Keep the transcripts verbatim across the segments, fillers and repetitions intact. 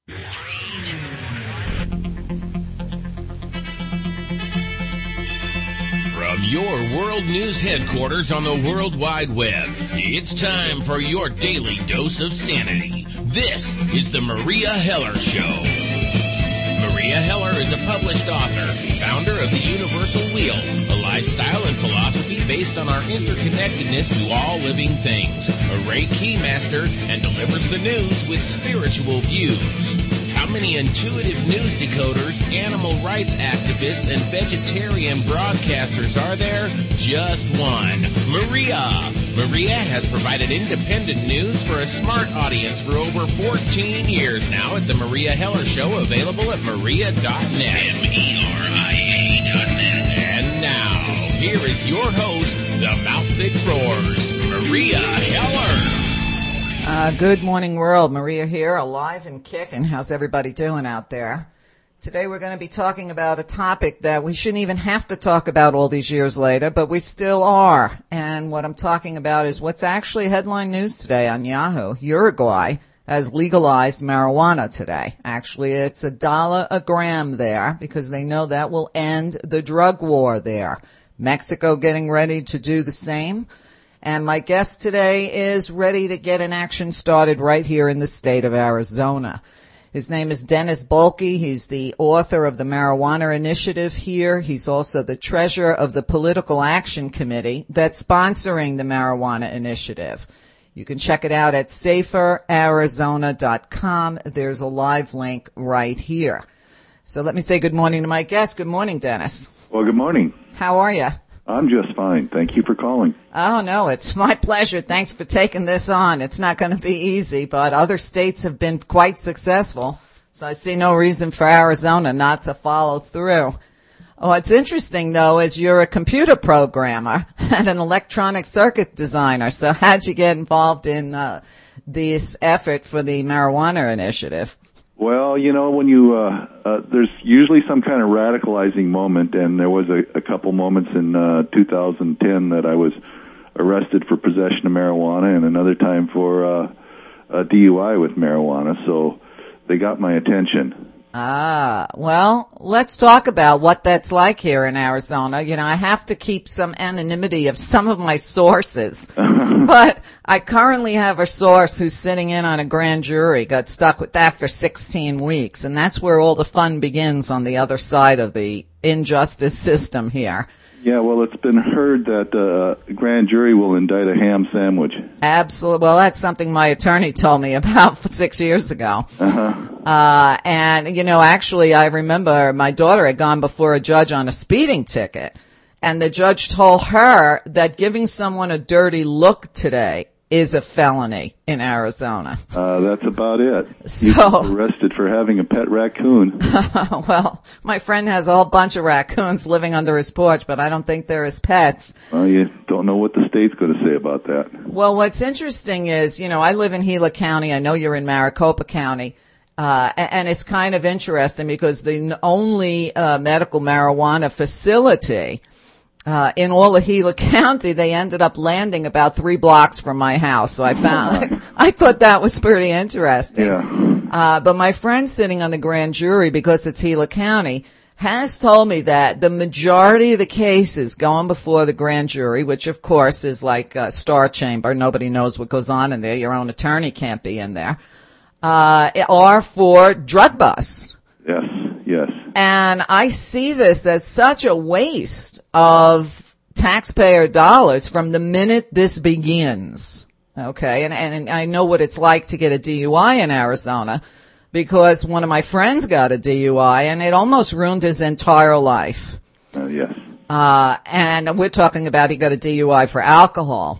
From your world news headquarters on the World Wide Web, it's time for your daily dose of sanity. This is the Maria Heller Show. Maria Heller is a published author, founder of the Universal Wheel, a lifestyle and philosophy based on our interconnectedness to all living things, a Reiki master, and delivers the news with spiritual views. How many intuitive news decoders, animal rights activists, and vegetarian broadcasters are there? Just one. Maria. Maria has provided independent news for a smart audience for over fourteen years now at The Maria Heller Show, available at maria dot net. M E R I A dot net. And now, here is your host, the mouth that roars, Maria Heller. Uh, good morning, world. Maria here, alive and kicking. How's everybody doing out there? Today we're going to be talking about a topic that we shouldn't even have to talk about all these years later, but we still are. And what I'm talking about is what's actually headline news today on Yahoo. Uruguay has legalized marijuana today. Actually, it's a dollar a gram there because they know that will end the drug war there. Mexico getting ready to do the same. And my guest today is ready to get an action started right here in the state of Arizona. His name is Dennis Bohlke. He's the author of the Marijuana Initiative here. He's also the treasurer of the Political Action Committee that's sponsoring the Marijuana Initiative. You can check it out at safer arizona dot com. There's a live link right here. So let me say good morning to my guest. Good morning, Dennis. Well, good morning. How are you? I'm just fine. Thank you for calling. Oh, no, it's my pleasure. Thanks for taking this on. It's not going to be easy, but other states have been quite successful, so I see no reason for Arizona not to follow through. What's interesting, though, is you're a computer programmer and an electronic circuit designer, so how'd you get involved in uh, this effort for the Marijuana Initiative? Well, you know, when you, uh, uh, there's usually some kind of radicalizing moment, and there was a, a couple moments in, uh, two thousand ten that I was arrested for possession of marijuana and another time for, uh, a D U I with marijuana, so they got my attention. Ah, well, let's talk about what that's like here in Arizona. You know, I have to keep some anonymity of some of my sources, but I currently have a source who's sitting in on a grand jury, got stuck with that for sixteen weeks, and that's where all the fun begins on the other side of the injustice system here. Yeah, well, it's been heard that uh, a grand jury will indict a ham sandwich. Absolutely. Well, that's something my attorney told me about six years ago. Uh-huh. Uh, and, you know, actually, I remember my daughter had gone before a judge on a speeding ticket, and the judge told her that giving someone a dirty look today is a felony in Arizona. Uh, that's about it. So, He's arrested for having a pet raccoon. Well, my friend has a whole bunch of raccoons living under his porch, but I don't think they're his pets. Well, you don't know what the state's going to say about that. Well, what's interesting is, you know, I live in Gila County. I know you're in Maricopa County. Uh, and it's kind of interesting because the only uh, medical marijuana facility Uh, in all of Gila County, they ended up landing about three blocks from my house. So I found, I thought that was pretty interesting. Yeah. Uh, but my friend sitting on the grand jury, because it's Gila County, has told me that the majority of the cases going before the grand jury, which of course is like a star chamber, nobody knows what goes on in there, your own attorney can't be in there, uh, are for drug busts. Yes, yes. And I see this as such a waste of taxpayer dollars from the minute this begins. Okay, and, and I know what it's like to get a D U I in Arizona because one of my friends got a D U I and it almost ruined his entire life. Uh, yes. Uh, and we're talking about he got a D U I for alcohol.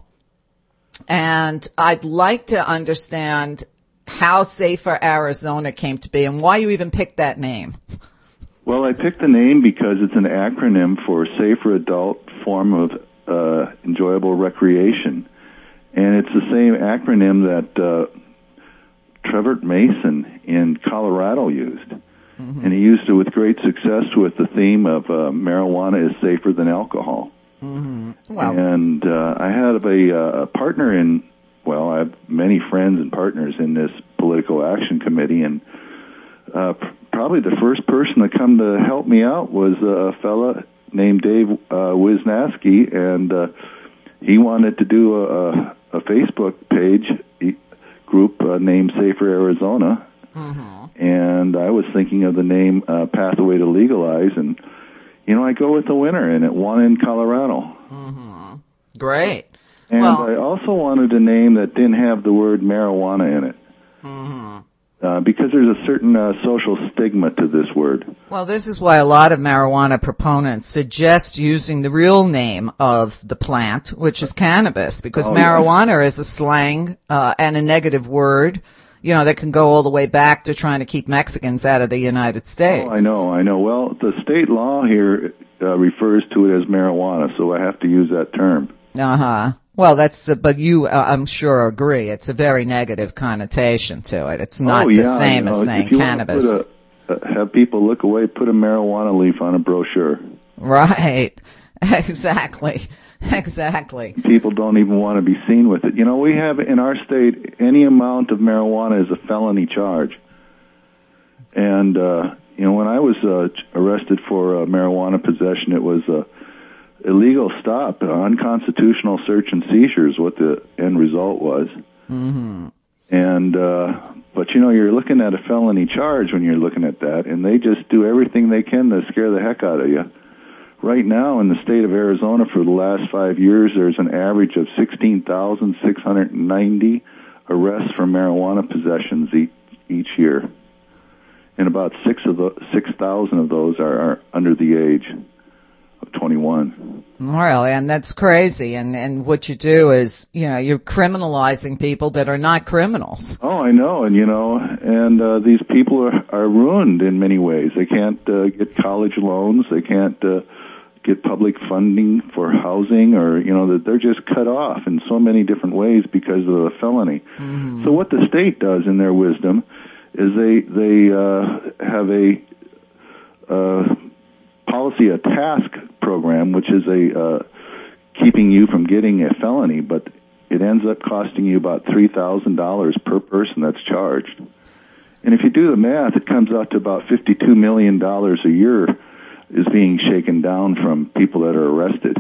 And I'd like to understand how Safer Arizona came to be and why you even picked that name. Well, I picked the name because it's an acronym for Safer Adult Form of uh, Enjoyable Recreation. And it's the same acronym that uh, Trevor Mason in Colorado used. Mm-hmm. And he used it with great success with the theme of uh, marijuana is safer than alcohol. Mm-hmm. Wow. And uh, I had a, a partner in, well, I have many friends and partners in this political action committee, and uh, probably the first person to come to help me out was a fella named Dave uh, Wisnaski, and uh, he wanted to do a, a Facebook page group uh, named Safer Arizona. Mm-hmm. And I was thinking of the name uh, Pathway to Legalize, and, you know, I go with the winner, and it won in Colorado. Mm-hmm. Great. And well, I also wanted a name that didn't have the word marijuana in it. Mm-hmm. Uh, because there's a certain uh, social stigma to this word. Well, this is why a lot of marijuana proponents suggest using the real name of the plant, which is cannabis, because oh, marijuana yeah. is a slang uh, and a negative word, you know, that can go all the way back to trying to keep Mexicans out of the United States. Oh, I know, I know. Well, the state law here uh, refers to it as marijuana, so I have to use that term. Uh-huh. Well, that's, uh, but you, uh, I'm sure, agree. It's a very negative connotation to it. It's not oh, yeah, the same you know, as saying if you cannabis. Want to put a, uh, have people look away, put a marijuana leaf on a brochure. Right. Exactly. Exactly. People don't even want to be seen with it. You know, we have in our state, any amount of marijuana is a felony charge. And, uh, you know, when I was uh, arrested for uh, marijuana possession, it was a uh, illegal stop, uh, unconstitutional search and seizure is what the end result was. Mm-hmm. And, uh, but you know, you're looking at a felony charge when you're looking at that, and they just do everything they can to scare the heck out of you. Right now in the state of Arizona for the last five years, there's an average of sixteen thousand six hundred ninety arrests for marijuana possessions each, each year. And about six of the, six thousand of those are, are under the age of twenty-one. Really, and that's crazy. And, and what you do is, you know, you're criminalizing people that are not criminals. Oh, I know. And, you know, and uh, these people are, are ruined in many ways. They can't uh, get college loans. They can't uh, get public funding for housing, or, you know, they're just cut off in so many different ways because of the felony. Mm-hmm. So what the state does in their wisdom is they, they uh, have a uh, policy, a task program, which is a uh, keeping you from getting a felony, but it ends up costing you about three thousand dollars per person that's charged. And if you do the math, it comes out to about fifty-two million dollars a year is being shaken down from people that are arrested.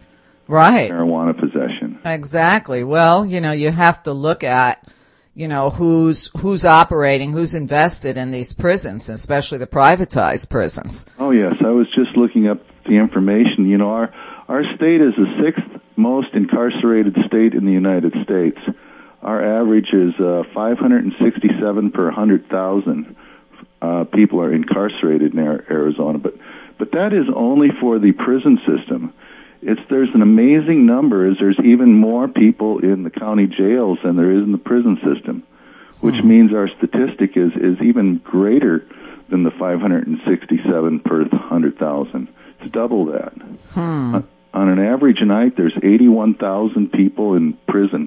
Right. Marijuana possession. Exactly. Well, you know, you have to look at, you know, who's who's operating, who's invested in these prisons, especially the privatized prisons. Oh, yes. I was just looking up the information. You know, our our state is the sixth most incarcerated state in the United States. Our average is uh, five hundred sixty-seven per one hundred thousand uh, people are incarcerated in Arizona. But but that is only for the prison system. It's there's an amazing number. Is there's even more people in the county jails than there is in the prison system, which hmm. means our statistic is is even greater than the five hundred sixty-seven per one hundred thousand. It's double that. Hmm. On, on an average night, there's eighty-one thousand people in prison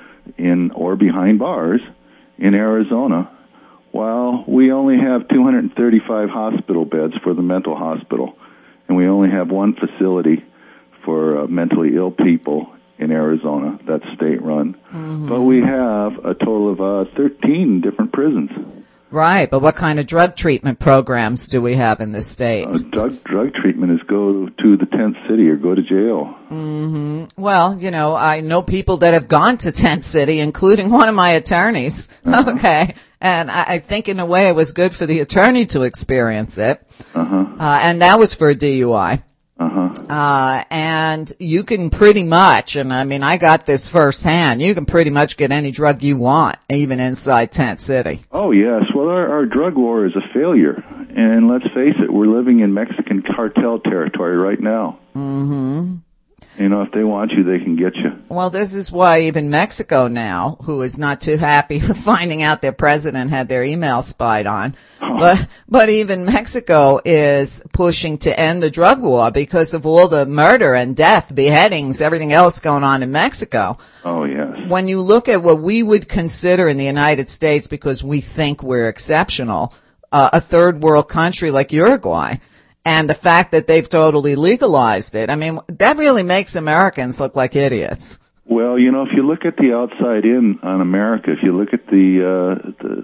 in or behind bars in Arizona, while we only have two hundred thirty-five hospital beds for the mental hospital, and we only have one facility for uh, mentally ill people in Arizona that's state-run. Mm-hmm. But we have a total of uh, thirteen different prisons. Right, but what kind of drug treatment programs do we have in this state? Uh, drug drug treatment is go to the tent city or go to jail. Mm-hmm. Well, you know, I know people that have gone to tent city, including one of my attorneys. Uh-huh. Okay, and I, I think in a way it was good for the attorney to experience it. Uh-huh. Uh, and that was for a D U I. Uh-huh. Uh, and you can pretty much, and I mean, I got this firsthand, you can pretty much get any drug you want, even inside Tent City. Oh, yes. Well, our, our drug war is a failure. And let's face it, we're living in Mexican cartel territory right now. Mm-hmm. You know, if they want you, they can get you. Well, this is why even Mexico now, who is not too happy with finding out their president had their email spied on, oh. but but even Mexico is pushing to end the drug war because of all the murder and death, beheadings, everything else going on in Mexico. Oh, yes. When you look at what we would consider in the United States, because we think we're exceptional, uh, a third world country like Uruguay, and the fact that they've totally legalized it, I mean, that really makes Americans look like idiots. Well, you know, if you look at the outside in on America, if you look at the uh, the,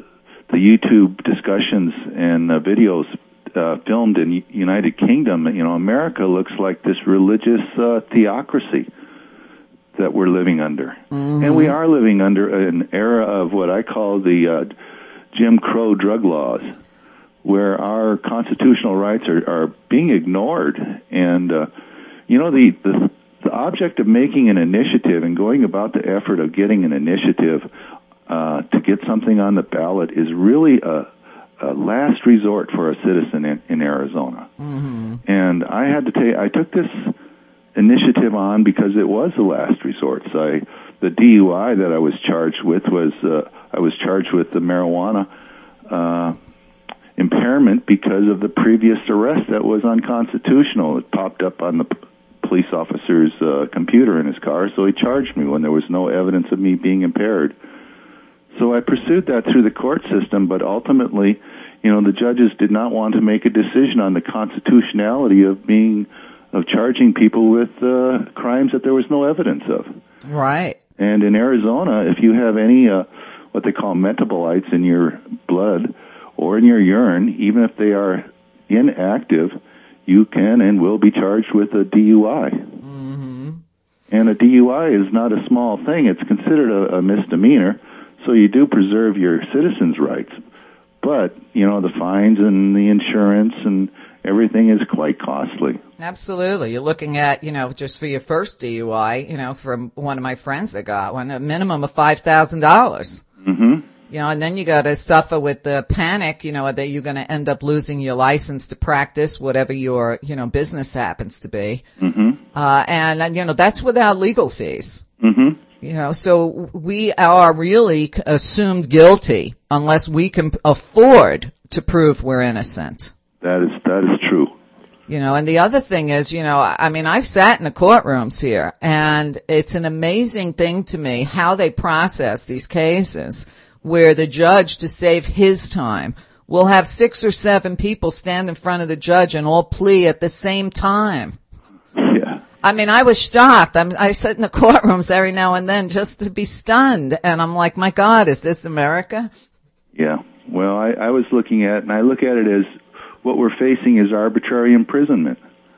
the YouTube discussions and uh, videos uh, filmed in the United Kingdom, you know, America looks like this religious uh, theocracy that we're living under. Mm-hmm. And we are living under an era of what I call the uh, Jim Crow drug laws, where our constitutional rights are, are being ignored. And, uh, you know, the, the the object of making an initiative and going about the effort of getting an initiative uh, to get something on the ballot is really a, a last resort for a citizen in, in Arizona. Mm-hmm. And I had to take, I took this initiative on because it was the last resort. So I, the D U I that I was charged with was, uh, I was charged with the marijuana uh, impairment because of the previous arrest that was unconstitutional. It popped up on the police officer's uh, computer in his car, so he charged me when there was no evidence of me being impaired. So I pursued that through the court system, but ultimately, you know, the judges did not want to make a decision on the constitutionality of being, of charging people with uh, crimes that there was no evidence of. Right. And in Arizona, if you have any, uh, what they call metabolites in your blood or in your urine, even if they are inactive, you can and will be charged with a D U I. Mm-hmm. And a D U I is not a small thing. It's considered a, a misdemeanor, so you do preserve your citizens' rights. But, you know, the fines and the insurance and everything is quite costly. Absolutely. You're looking at, you know, just for your first D U I, you know, from one of my friends that got one, a minimum of five thousand dollars. Mm-hmm. You know, and then you got to suffer with the panic, you know, that you're going to end up losing your license to practice whatever your, you know, business happens to be. Mm-hmm. Uh, and, and, you know, that's without legal fees. Mm-hmm. You know, so we are really assumed guilty unless we can afford to prove we're innocent. That is, that is true. You know, and the other thing is, you know, I mean, I've sat in the courtrooms here, and it's an amazing thing to me how they process these cases, where the judge, to save his time, will have six or seven people stand in front of the judge and all plea at the same time. Yeah. I mean, I was shocked. I'm, I sit in the courtrooms every now and then just to be stunned. And I'm like, my God, is this America? Yeah. Well, I, I was looking at, and I look at it as what we're facing is arbitrary imprisonment.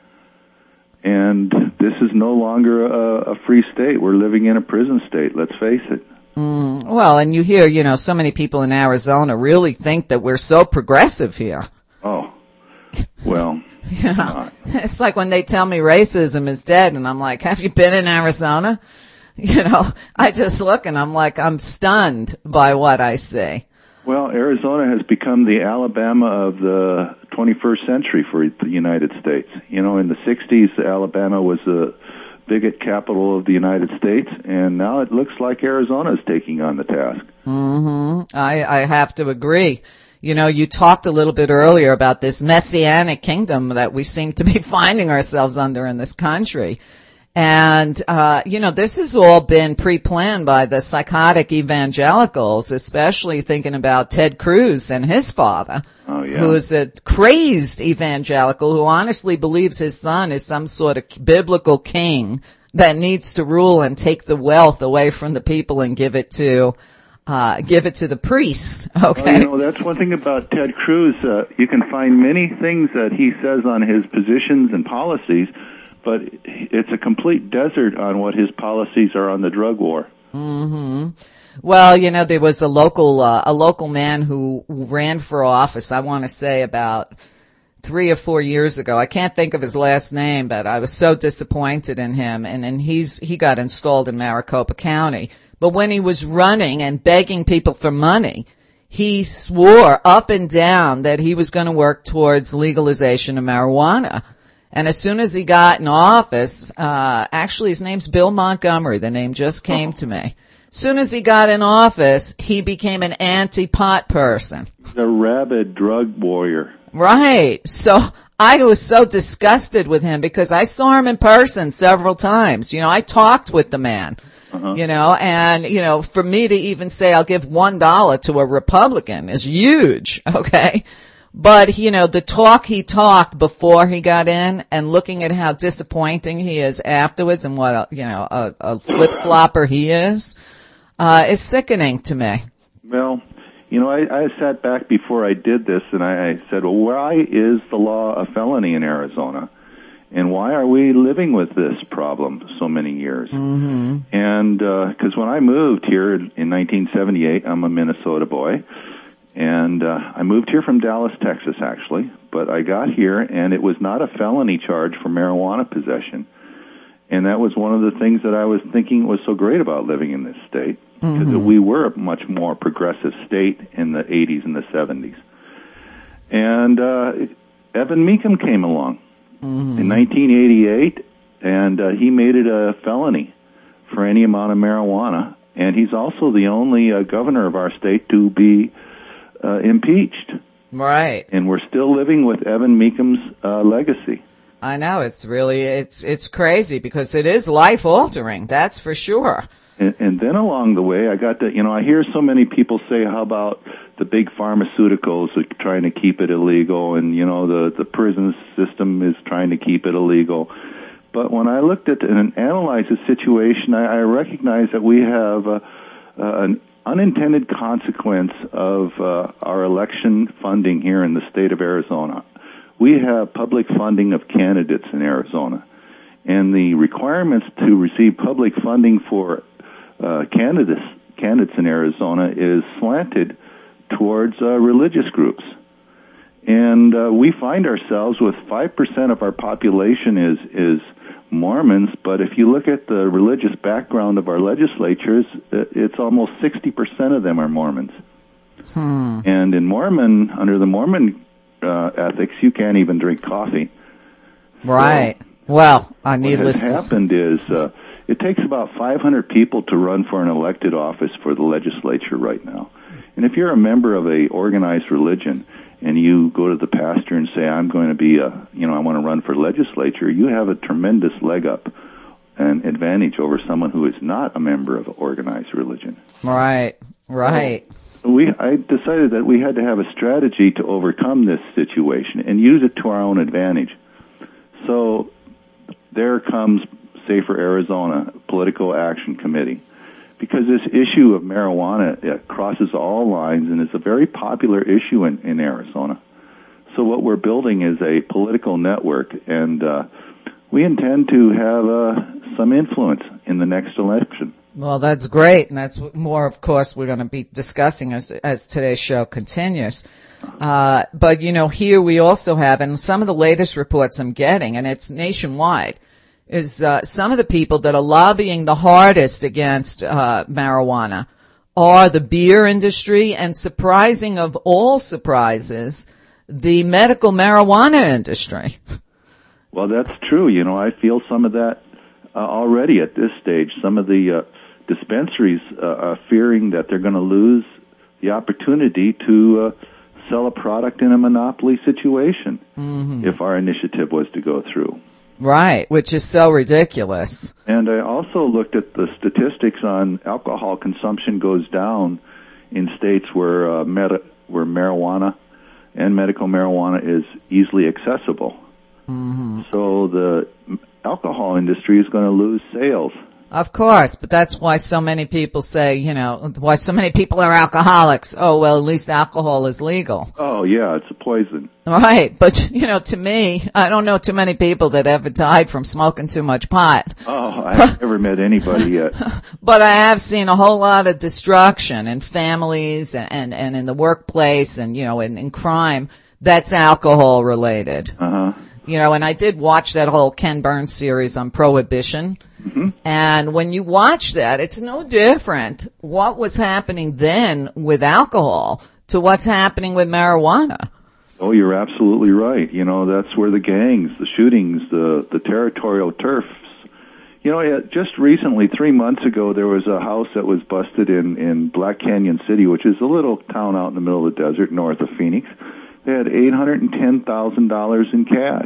And this is no longer a, a free state. We're living in a prison state, let's face it. Mm, well, and you hear, you know, so many people in Arizona really think that we're so progressive here. Oh, well. You know, it's like when they tell me racism is dead, and I'm like, have you been in Arizona? You know, I just look and I'm like, I'm stunned by what I see. Well, Arizona has become the Alabama of the twenty-first century for the United States. You know, in the sixties, Alabama was a bigot capital of the United States, and now it looks like Arizona is taking on the task. Mm-hmm. I, I have to agree. You know, you talked a little bit earlier about this messianic kingdom that we seem to be finding ourselves under in this country. And, uh, you know, this has all been pre-planned by the psychotic evangelicals, especially thinking about Ted Cruz and his father, oh, yeah. who is a crazed evangelical who honestly believes his son is some sort of biblical king that needs to rule and take the wealth away from the people and give it to, uh, give it to the priests. Okay. Well, you know, that's one thing about Ted Cruz. Uh, you can find many things that he says on his positions and policies, but it's a complete desert on what his policies are on the drug war. Mm-hmm. Well, you know, there was a local, uh, a local man who ran for office, I want to say about three or four years ago. I can't think of his last name, but I was so disappointed in him. And, and he's, he got installed in Maricopa County. But when he was running and begging people for money, he swore up and down that he was going to work towards legalization of marijuana. And as soon as he got in office, uh, actually his name's Bill Montgomery. The name just came oh. to me. As soon as he got in office, he became an anti-pot person. A rabid drug warrior. Right. So I was so disgusted with him because I saw him in person several times. You know, I talked with the man, uh-huh. you know, and, you know, for me to even say I'll give one dollar to a Republican is huge. Okay. But, you know, the talk he talked before he got in and looking at how disappointing he is afterwards and what, a, you know, a, a flip-flopper he is, uh, is sickening to me. Well, you know, I, I sat back before I did this, and I, I said, well, why is the law a felony in Arizona? And why are we living with this problem so many years? Mm-hmm. And because uh, when I moved here in nineteen seventy-eight, I'm a Minnesota boy, and uh, I moved here from Dallas, Texas, actually. But I got here, and it was not a felony charge for marijuana possession. And that was one of the things that I was thinking was so great about living in this state, because mm-hmm. we were a much more progressive state in the eighties and the seventies. And uh, Evan Mecham came along. Mm-hmm. In nineteen eighty-eight, and uh, he made it a felony for any amount of marijuana, and he's also the only uh, governor of our state to be uh, impeached. Right. And we're still living with Evan Mecham's uh, legacy. I know, it's really, it's it's crazy, because it is life-altering, that's for sure. And, and then along the way, I got to, you know, I hear so many people say, how about the big pharmaceuticals are trying to keep it illegal, and, you know, the, the prison system is trying to keep it illegal. But when I looked at and analyzed the situation, I, I recognized that we have uh, uh, an unintended consequence of uh, our election funding here in the state of Arizona. We have public funding of candidates in Arizona, and the requirements to receive public funding for Uh, candidates, candidates in Arizona is slanted towards uh, religious groups. And uh, we find ourselves with five percent of our population is, is Mormons, but if you look at the religious background of our legislatures, it's almost sixty percent of them are Mormons. Hmm. And in Mormon, under the Mormon uh, ethics, you can't even drink coffee. Right. So, well, uh, needless what has to happened is... Uh, It takes about five hundred people to run for an elected office for the legislature right now. And if you're a member of a organized religion and you go to the pastor and say, I'm going to be a, you know, I want to run for legislature, you have a tremendous leg up and advantage over someone who is not a member of organized religion. Right, right. So we, I decided that we had to have a strategy to overcome this situation and use it to our own advantage. So there comes Safer Arizona Political Action Committee, because this issue of marijuana it crosses all lines and is a very popular issue in, in Arizona. So what we're building is a political network, and uh, we intend to have uh, some influence in the next election. Well, that's great, and that's more, of course, we're going to be discussing as as today's show continues. Uh, but, you know, here we also have, and some of the latest reports I'm getting, and it's nationwide, is uh, some of the people that are lobbying the hardest against uh, marijuana are the beer industry, and surprising of all surprises, the medical marijuana industry. Well, that's true. You know, I feel some of that uh, already at this stage. Some of the uh, dispensaries uh, are fearing that they're going to lose the opportunity to uh, sell a product in a monopoly situation mm-hmm. if our initiative was to go through. Right, which is so ridiculous. And I also looked at the statistics on alcohol consumption goes down in states where uh, meta- where marijuana and medical marijuana is easily accessible. Mm-hmm. So the alcohol industry is going to lose sales. Of course, but that's why so many people say, you know, why so many people are alcoholics. Oh, well, at least alcohol is legal. Oh, yeah, it's a poison. Right, but, you know, to me, I don't know too many people that ever died from smoking too much pot. Oh, I've never met anybody yet. But I have seen a whole lot of destruction in families and, and, and in the workplace and, you know, in, in crime that's alcohol related. Uh-huh. You know, and I did watch that whole Ken Burns series on Prohibition. Mm-hmm. And when you watch that, it's no different what was happening then with alcohol to what's happening with marijuana. Oh, you're absolutely right. You know, that's where the gangs, the shootings, the, the territorial turfs. You know, just recently, three months ago, there was a house that was busted in, in Black Canyon City, which is a little town out in the middle of the desert north of Phoenix. They had eight hundred ten thousand dollars in cash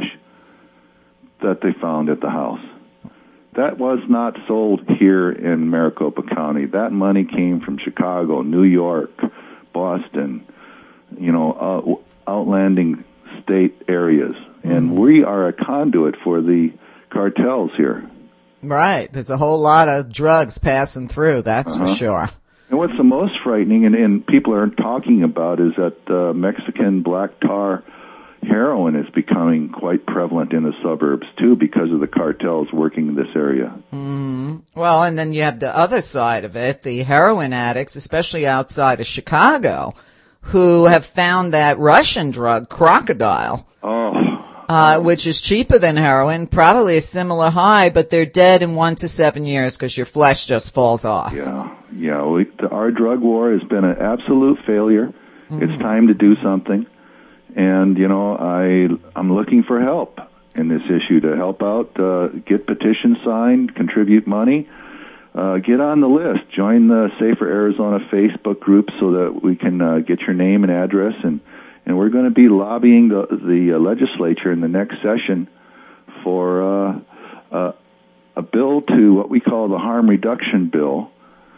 that they found at the house. That was not sold here in Maricopa County. That money came from Chicago, New York, Boston, you know, uh, outlanding state areas. Mm-hmm. And we are a conduit for the cartels here. Right. There's a whole lot of drugs passing through, that's uh-huh. for sure. And what's the most frightening, and, and people aren't talking about, is that uh, Mexican black tar heroin is becoming quite prevalent in the suburbs, too, because of the cartels working in this area. Mm. Well, and then you have the other side of it, the heroin addicts, especially outside of Chicago, who have found that Russian drug, crocodile, Oh. uh, which is cheaper than heroin, probably a similar high, but they're dead in one to seven years because your flesh just falls off. Yeah, yeah. We, the, our drug war has been an absolute failure. Mm-hmm. It's time to do something. And, you know, I, I'm looking for help in this issue to help out, uh, get petitions signed, contribute money, uh, get on the list, join the Safer Arizona Facebook group so that we can uh, get your name and address. And, and we're going to be lobbying the, the uh, legislature in the next session for uh, uh, a bill to what we call the harm reduction bill.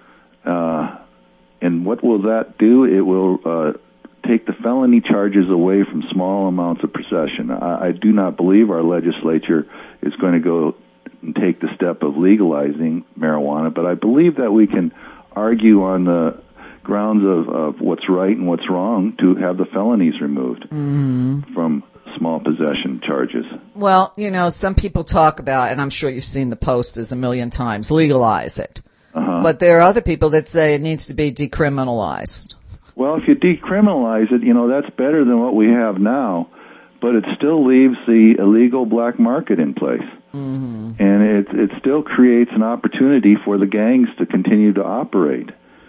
Uh, and what will that do? It will uh, take the felony charges away from small amounts of possession. I, I do not believe our legislature is going to go and take the step of legalizing marijuana, but I believe that we can argue on the grounds of, of what's right and what's wrong to have the felonies removed mm-hmm. from small possession charges. Well, you know, some people talk about, and I'm sure you've seen the posters a million times, legalize it. Uh-huh. But there are other people that say it needs to be decriminalized. Well, if you decriminalize it, you know, that's better than what we have now, but it still leaves the illegal black market in place. Mm-hmm. And it, it still creates an opportunity for the gangs to continue to operate.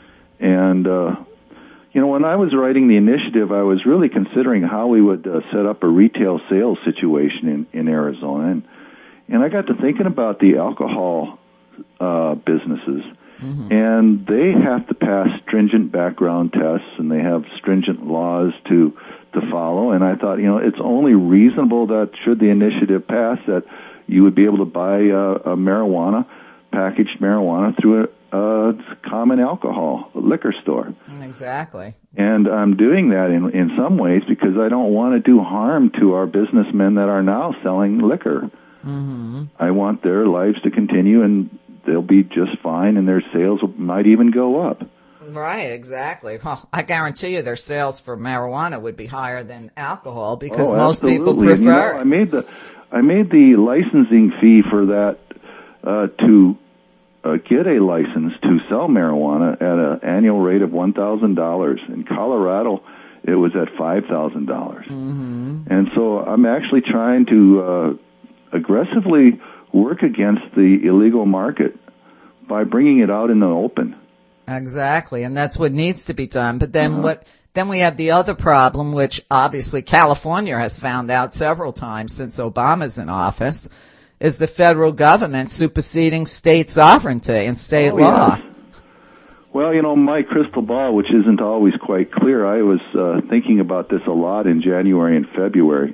And, uh, you know, when I was writing the initiative, I was really considering how we would uh, set up a retail sales situation in, in Arizona. And, and I got to thinking about the alcohol uh, businesses. Mm-hmm. And they have to pass stringent background tests, and they have stringent laws to to follow. And I thought, you know, it's only reasonable that should the initiative pass, that you would be able to buy uh, a marijuana, packaged marijuana, through a, a common alcohol a liquor store. Exactly. And I'm doing that in in some ways because I don't want to do harm to our businessmen that are now selling liquor. Mm-hmm. I want their lives to continue, and they'll be just fine, and their sales might even go up. Right, exactly. Well, I guarantee you their sales for marijuana would be higher than alcohol because oh, most people absolutely. prefer. And, you know, I made the I made the licensing fee for that uh, to uh, get a license to sell marijuana at an annual rate of one thousand dollars. In Colorado, it was at five thousand dollars. Mm-hmm. And so I'm actually trying to uh, aggressively work against the illegal market by bringing it out in the open. Exactly, and that's what needs to be done. But then uh-huh. what? Then we have the other problem, which obviously California has found out several times since Obama's in office, is the federal government superseding state sovereignty and state oh, law. Yes. Well, you know, my crystal ball, which isn't always quite clear, I was uh, thinking about this a lot in January and February,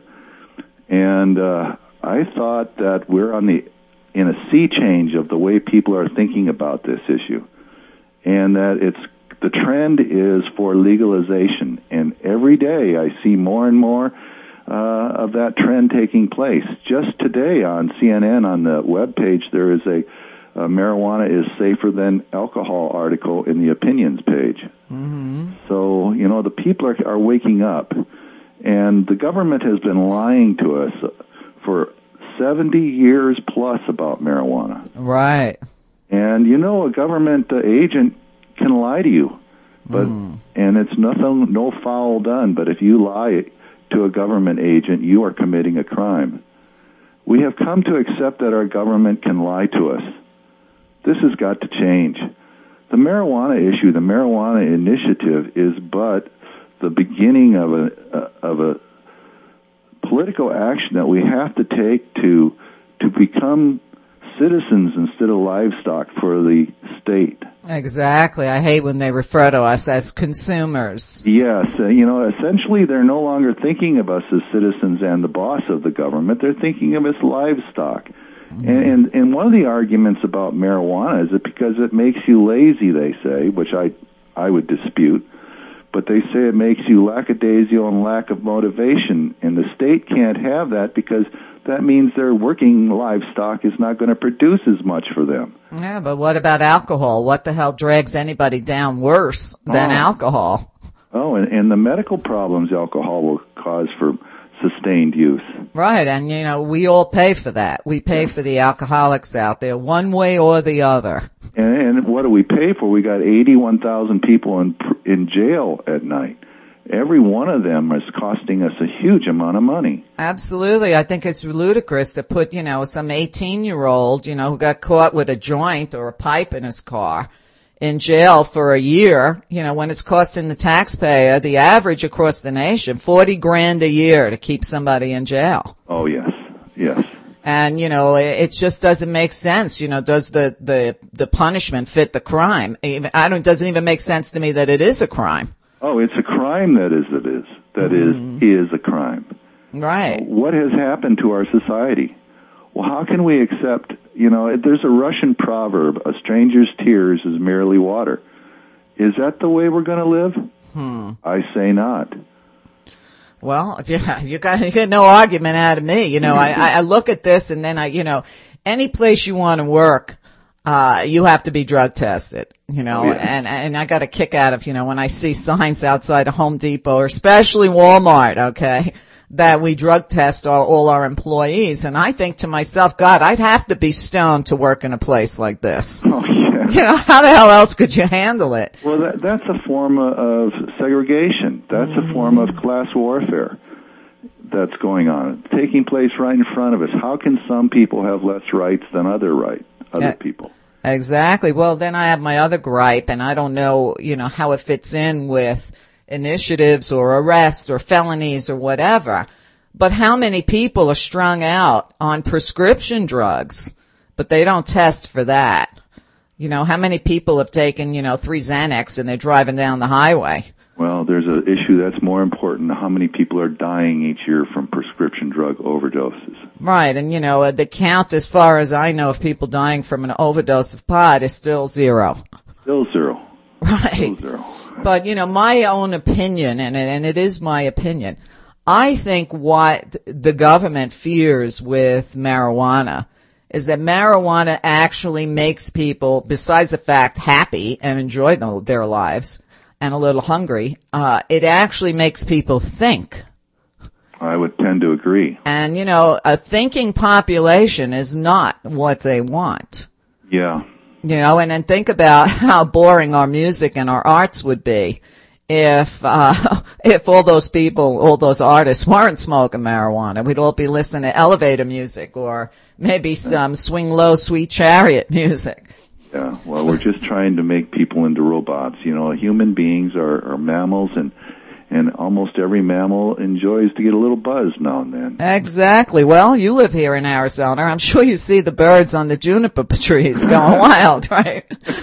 and uh, I thought that we're on the in a sea change of the way people are thinking about this issue, and that it's the trend is for legalization. And every day I see more and more uh, of that trend taking place. Just today on C N N on the webpage, there is a, a marijuana is safer than alcohol article in the opinions page. Mm-hmm. So, you know, the people are, are waking up, and the government has been lying to us for seventy years plus about marijuana. Right. And, you know, a government uh, agent can lie to you, but mm. and it's nothing, no foul done. But if you lie to a government agent, you are committing a crime. We have come to accept that our government can lie to us. This has got to change. The marijuana issue, the marijuana initiative, is but the beginning of a uh, of a political action that we have to take to to become citizens instead of livestock for the state. Exactly. I hate when they refer to us as consumers. Yes. Uh, you know, essentially they're no longer thinking of us as citizens and the boss of the government. They're thinking of us livestock. Mm-hmm. And, and and one of the arguments about marijuana is that because it makes you lazy, they say, which I I would dispute. but they say it makes you lackadaisical and lack of motivation, and the state can't have that because that means their working livestock is not going to produce as much for them. Yeah, but what about alcohol? What the hell drags anybody down worse than oh. alcohol? Oh, and, and the medical problems alcohol will cause for sustained use. Right, and you know, we all pay for that. We pay for the alcoholics out there, one way or the other. And, and what do we pay for? We got eighty-one thousand people in in jail at night. Every one of them is costing us a huge amount of money. Absolutely. I think it's ludicrous to put, you know, some eighteen-year-old, you know, who got caught with a joint or a pipe in his car in jail for a year, you know, when it's costing the taxpayer, the average across the nation, forty grand a year to keep somebody in jail. Oh, yes. Yes. And, you know, it just doesn't make sense. You know, does the, the, the punishment fit the crime? Even, I don't, it doesn't even make sense to me that it is a crime. Oh, it's a crime that is, it is. That mm. is, is a crime. Right. What has happened to our society? Well, how can we accept, you know, there's a Russian proverb, a stranger's tears is merely water. Is that the way we're going to live? Hmm. I say not. Well, yeah, you got, you get no argument out of me. You know, I, I look at this and then I, you know, any place you want to work, uh, you have to be drug tested, you know, oh, yeah. and, and I got a kick out of, you know, when I see signs outside of Home Depot or especially Walmart, okay, that we drug test our, all our employees. And I think to myself, God, I'd have to be stoned to work in a place like this. Oh, yeah. You know, how the hell else could you handle it? Well, that, that's a form of segregation. That's mm-hmm. a form of class warfare that's going on, taking place right in front of us. How can some people have less rights than other right, other uh, people? Exactly. Well, then I have my other gripe, and I don't know, you know, how it fits in with initiatives or arrests or felonies or whatever. But how many people are strung out on prescription drugs, but they don't test for that? You know, how many people have taken, you know, three Xanax and they're driving down the highway? Well, there's an issue that's more important. How many people are dying each year from prescription drug overdoses? Right. And, you know, the count, as far as I know, of people dying from an overdose of pot is still zero. Still zero. Right. Still zero. But, you know, my own opinion, and it, and it is my opinion, I think what the government fears with marijuana is that marijuana actually makes people, besides the fact happy and enjoy the, their lives and a little hungry, uh, it actually makes people think. I would tend to agree. And, you know, a thinking population is not what they want. Yeah. You know, and then think about how boring our music and our arts would be if, uh, if all those people, all those artists weren't smoking marijuana. We'd all be listening to elevator music or maybe some Swing Low, Sweet Chariot music. Yeah, well, we're just trying to make people into robots. You know, human beings are, are mammals, and and almost every mammal enjoys to get a little buzz now and then. Exactly. Well, you live here in Arizona. I'm sure you see the birds on the juniper trees going wild, right?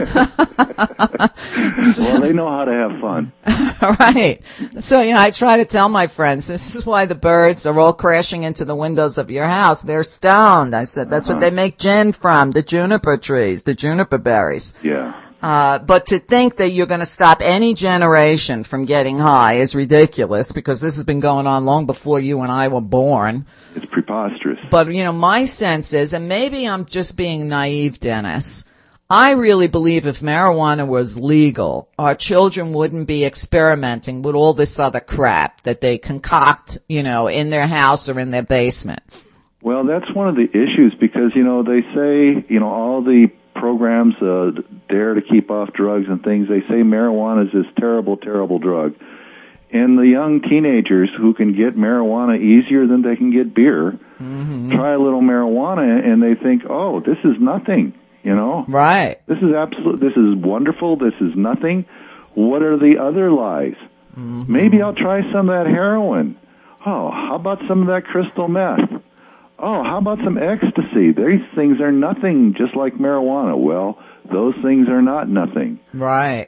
Well, they know how to have fun. Right. So, you know, I try to tell my friends, this is why the birds are all crashing into the windows of your house. They're stoned. I said, that's uh-huh. what they make gin from, the juniper trees, the juniper berries. Yeah. Uh, but to think that you're going to stop any generation from getting high is ridiculous, because this has been going on long before you and I were born. It's preposterous. But, you know, my sense is, and maybe I'm just being naive, Dennis, I really believe if marijuana was legal, our children wouldn't be experimenting with all this other crap that they concoct, you know, in their house or in their basement. Well, that's one of the issues, because, you know, they say, you know, all the programs, uh, dare to keep off drugs and things, they say marijuana is this terrible, terrible drug. And the young teenagers who can get marijuana easier than they can get beer, mm-hmm. try a little marijuana and they think, oh, this is nothing, you know? Right. This is absolute, this is wonderful, this is nothing. What are the other lies? Mm-hmm. Maybe I'll try some of that heroin. Oh, how about some of that crystal meth? Oh, how about some ecstasy? These things are nothing, just like marijuana. Well, those things are not nothing. Right.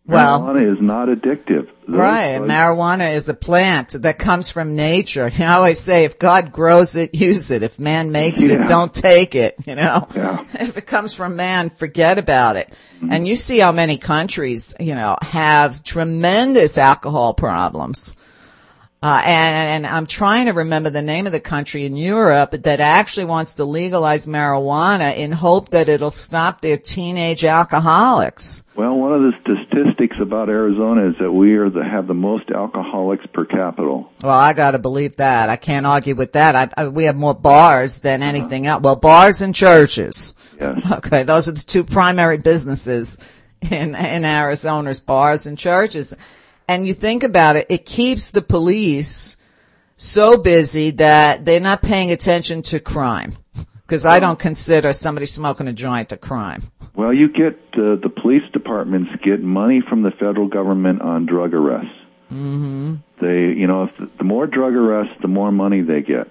Well, marijuana is not addictive. Those right. drugs, Marijuana is a plant that comes from nature. You know, I always say, if God grows it, use it. If man makes Yeah. it, don't take it. You know, Yeah. if it comes from man, forget about it. Mm-hmm. And you see how many countries, you know, have tremendous alcohol problems. Uh, and, and I'm trying to remember the name of the country in Europe that actually wants to legalize marijuana in hope that it'll stop their teenage alcoholics. Well, one of the statistics about Arizona is that we are the, have the most alcoholics per capita. Well, I gotta believe that. I can't argue with that. I, I, we have more bars than anything else. Well, bars and churches. Yes. Okay, those are the two primary businesses in, in Arizona's bars and churches. And you think about it, it keeps the police so busy that they're not paying attention to crime. Because I don't consider somebody smoking a joint a crime. Well, you get, uh, the police departments get money from the federal government on drug arrests. Mm-hmm. They, you know, if the, the more drug arrests, the more money they get.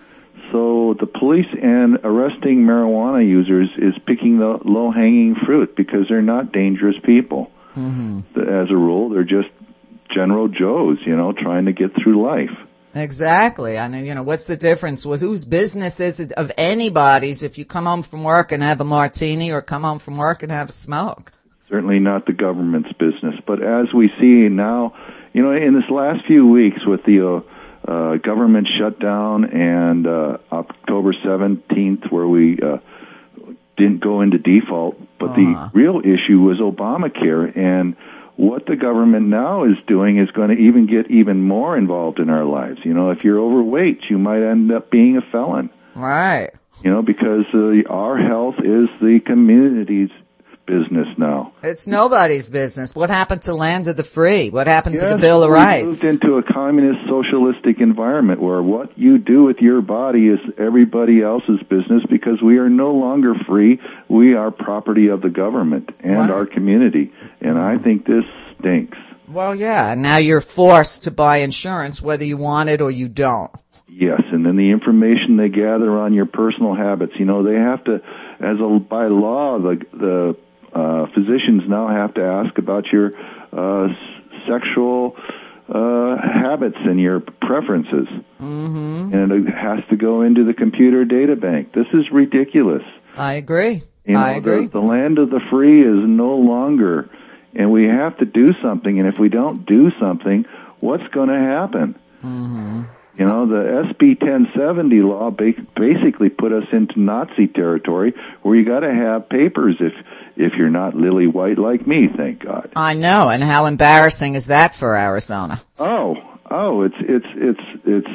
So the police and arresting marijuana users is picking the low-hanging fruit because they're not dangerous people. Mm-hmm. As a rule, they're just general Joes, you know, trying to get through life. Exactly. I mean, you know, what's the difference? Was whose business is it of anybody's if you come home from work and have a martini or come home from work and have a smoke? Certainly not the government's business. But as we see now, you know, in this last few weeks with the uh, uh, government shutdown and uh, October seventeenth where we uh, didn't go into default, but uh-huh. the real issue was Obamacare, and what the government now is doing is going to even get even more involved in our lives. You know, if you're overweight, you might end up being a felon. Right. You know, because uh, our health is the community's business now. It's nobody's business. What happened to land of the free? What happened yes, to the Bill of we Rights? moved into a communist socialistic environment where what you do with your body is everybody else's business because we are no longer free. We are property of the government and right. our community. And I think this stinks. Well, yeah. Now you're forced to buy insurance whether you want it or you don't. Yes, and then the information they gather on your personal habits. You know, they have to, as a, by law, the the Uh, physicians now have to ask about your uh, s- sexual uh, habits and your preferences. Mm-hmm. And it has to go into the computer data bank. This is ridiculous. I agree. You know, I agree. The, the land of the free is no longer, and we have to do something. And if we don't do something, what's going to happen? Mm-hmm. You know, the S B ten seventy law ba- basically put us into Nazi territory where you got to have papers if if you're not lily white like me, thank God. I know, and how embarrassing is that for Arizona? Oh, oh, it's it's it's it's.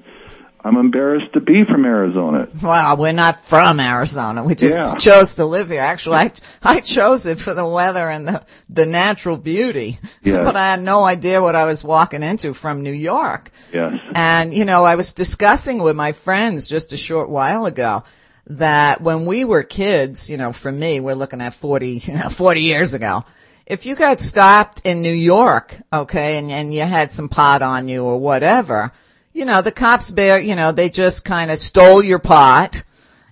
I'm embarrassed to be from Arizona. Well, we're not from Arizona. We just yeah. chose to live here. Actually, I, I chose it for the weather and the, the natural beauty. Yes. But I had no idea what I was walking into from New York. Yes. And, you know, I was discussing with my friends just a short while ago that when we were kids, you know, for me, we're looking at forty, you know, forty years ago. If you got stopped in New York, okay, and, and you had some pot on you or whatever, you know, the cops bear, you know, they just kind of stole your pot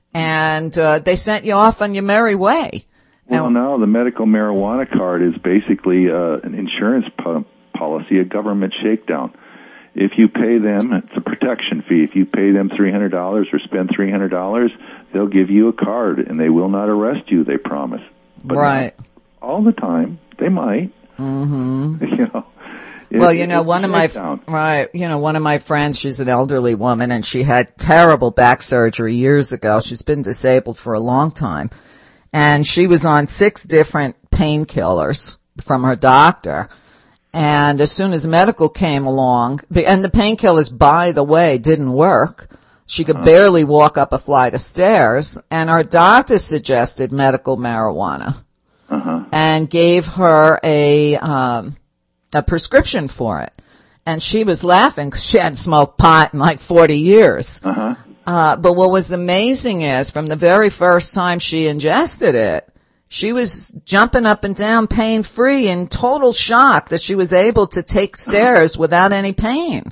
and, uh, they sent you off on your merry way. Well, and, now the medical marijuana card is basically, uh, an insurance po- policy, a government shakedown. If you pay them, it's a protection fee. If you pay them three hundred dollars or spend three hundred dollars, they'll give you a card and they will not arrest you, they promise. But right. all the time, they might. Mm-hmm. You know. It, well, you know, one of my, right, you know, one of my friends, she's an elderly woman and she had terrible back surgery years ago. She's been disabled for a long time. And she was on six different painkillers from her doctor. And as soon as medical came along, and the painkillers, by the way, didn't work. She could uh-huh. barely walk up a flight of stairs. And our doctor suggested medical marijuana. Uh-huh. And gave her a, um, a prescription for it. And she was laughing because she hadn't smoked pot in like forty years. Uh-huh. Uh, but what was amazing is from the very first time she ingested it, she was jumping up and down pain-free in total shock that she was able to take stairs without any pain.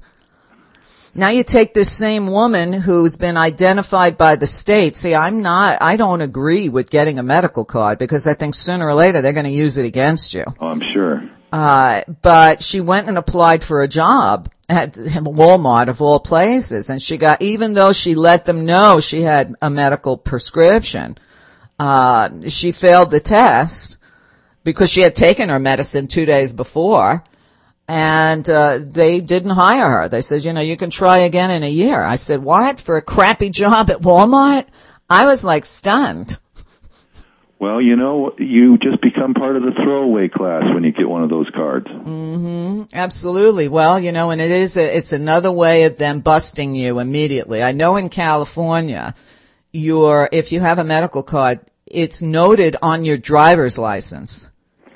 Now you take this same woman who's been identified by the state. See, I'm not, I don't agree with getting a medical card because I think sooner or later they're going to use it against you. Oh, I'm sure. Uh, but she went and applied for a job at Walmart of all places. And she got, even though she let them know she had a medical prescription, uh, she failed the test because she had taken her medicine two days before. And, uh, they didn't hire her. They said, you know, you can try again in a year. I said, what? For a crappy job at Walmart? I was like stunned. Well, you know, you just become part of the throwaway class when you get one of those cards. Mm-hmm. Absolutely. Well, you know, and it is, a, it's another way of them busting you immediately. I know in California, you're, if you have a medical card, it's noted on your driver's license.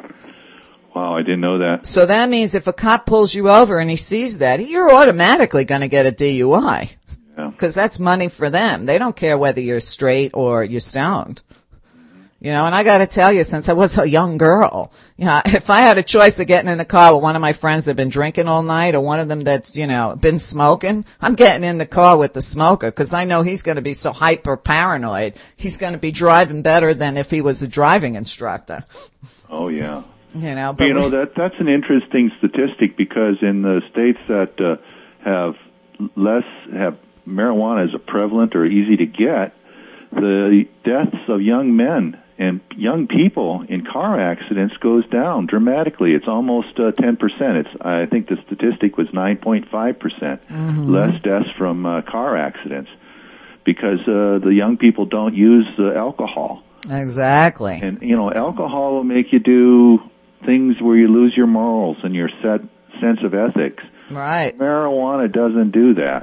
Wow, I didn't know that. So that means if a cop pulls you over and he sees that, you're automatically going to get a D U I. Yeah. Because that's money for them. They don't care whether you're straight or you're stoned. You know, and I gotta tell you, since I was a young girl, you know, if I had a choice of getting in the car with one of my friends that had been drinking all night or one of them that's, you know, been smoking, I'm getting in the car with the smoker because I know he's gonna be so hyper paranoid. He's gonna be driving better than if he was a driving instructor. Oh, yeah. You know, but you know, that that's an interesting statistic because in the states that uh, have less, have marijuana as a prevalent or easy to get, the deaths of young men and young people in car accidents goes down dramatically. It's almost uh, ten percent. It's, I think the statistic was nine point five percent mm-hmm. less deaths from uh, car accidents because uh, the young people don't use uh, alcohol. Exactly. And, you know, alcohol will make you do things where you lose your morals and your set, sense of ethics. Right. Marijuana doesn't do that.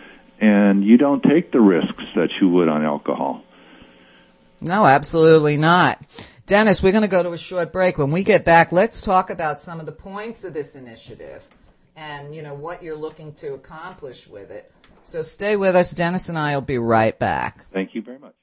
And you don't take the risks that you would on alcohol. No, absolutely not. Dennis, we're going to go to a short break. When we get back, let's talk about some of the points of this initiative and, you know, what you're looking to accomplish with it. So stay with us. Dennis and I will be right back. Thank you very much.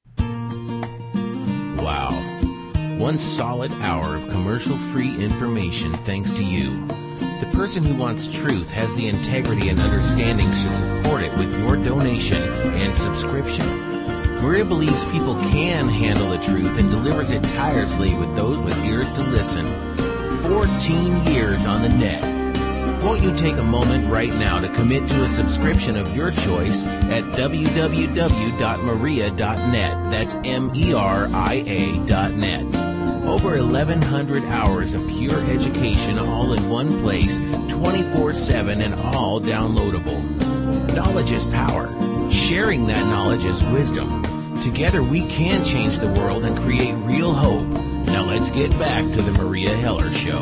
Wow. One solid hour of commercial-free information thanks to you. The person who wants truth has the integrity and understanding to support it with your donation and subscription. Maria believes people can handle the truth and delivers it tirelessly with those with ears to listen. fourteen years on the net. Won't you take a moment right now to commit to a subscription of your choice at w w w dot maria dot net. That's M E R I A dot net. Over eleven hundred hours of pure education all in one place, twenty-four seven and all downloadable. Knowledge is power. Sharing that knowledge is wisdom. Together we can change the world and create real hope. Now let's get back to the Maria Heller Show.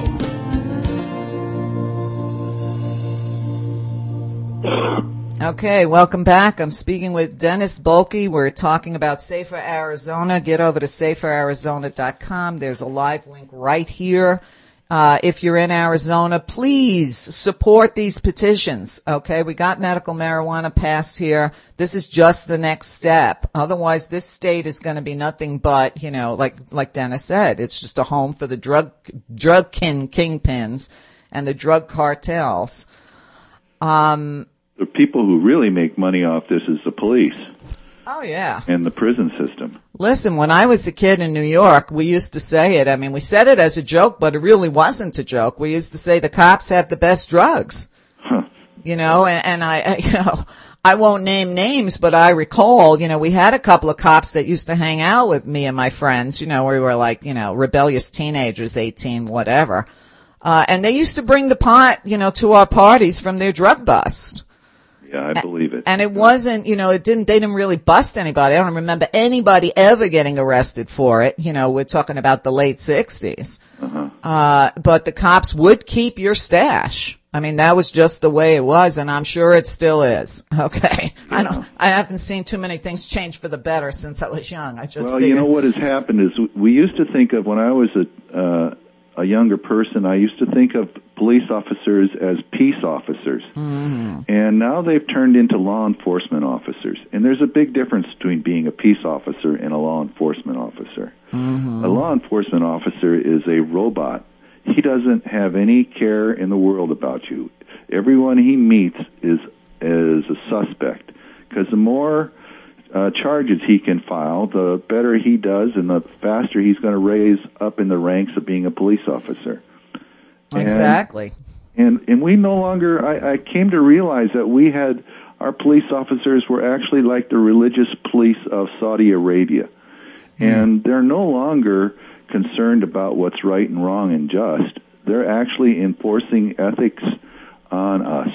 Okay, welcome back. I'm speaking with Dennis Bulkey. We're talking about Safer Arizona. Get over to safer arizona dot com. There's a live link right here. Uh, if you're in Arizona, please support these petitions. Okay, we got medical marijuana passed here. This is just the next step. Otherwise, this state is going to be nothing but, you know, like like Dennis said, it's just a home for the drug drug king kingpins and the drug cartels. Um. The people who really make money off this is the police. Oh, yeah. And the prison system. Listen, when I was a kid in New York, we used to say it. I mean, we said it as a joke, but it really wasn't a joke. We used to say the cops have the best drugs. Huh. You know, and, and I, you know, I won't name names, but I recall, you know, we had a couple of cops that used to hang out with me and my friends, you know, we were like, you know, rebellious teenagers, eighteen, whatever. Uh, and they used to bring the pot, you know, to our parties from their drug bust. Yeah, I believe it. And it wasn't, you know, it didn't, they didn't really bust anybody. I don't remember anybody ever getting arrested for it. You know, we're talking about the late sixties. Uh-huh. Uh, but the cops would keep your stash. I mean, that was just the way it was, and I'm sure it still is. Okay. Yeah. I don't, I haven't seen too many things change for the better since I was young. I just Well, figured. you know what has happened is we used to think of, when I was a, uh, a younger person, I used to think of police officers as peace officers. Mm-hmm. And now they've turned into law enforcement officers. And there's a big difference between being a peace officer and a law enforcement officer. Mm-hmm. A law enforcement officer is a robot. He doesn't have any care in the world about you. Everyone he meets is, is a suspect. Because the more Uh, charges he can file, the better he does and the faster he's going to raise up in the ranks of being a police officer. Exactly. And, and and we no longer, I, I came to realize that we had, our police officers were actually like the religious police of Saudi Arabia. Mm. And they're no longer concerned about what's right and wrong and just. They're actually enforcing ethics on us